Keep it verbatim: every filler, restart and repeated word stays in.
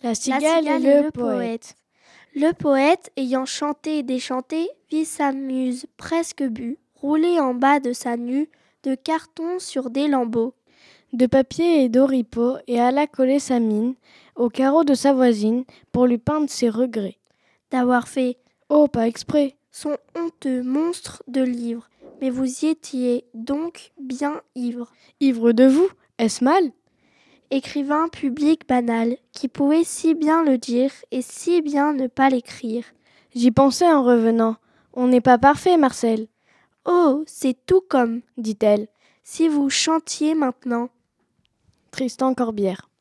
La La cigale, cigale et le poète. Le poète, ayant chanté et déchanté, vit sa muse presque bue, rouler en bas de sa nue de carton sur des lambeaux de papier et d'oripeaux, et alla coller sa mine au carreau de sa voisine pour lui peindre ses regrets. d'avoir fait, Oh, pas exprès, son honteux monstre de livre. Mais vous y étiez donc bien ivre. ivre de vous, est-ce mal ? Écrivain public banal, qui pouvait si bien le dire et si bien ne pas l'écrire. J'y pensais en revenant. On n'est pas parfait, Marcel. Oh, c'est tout comme, dit-elle. Si vous chantiez maintenant. Tristan Corbière.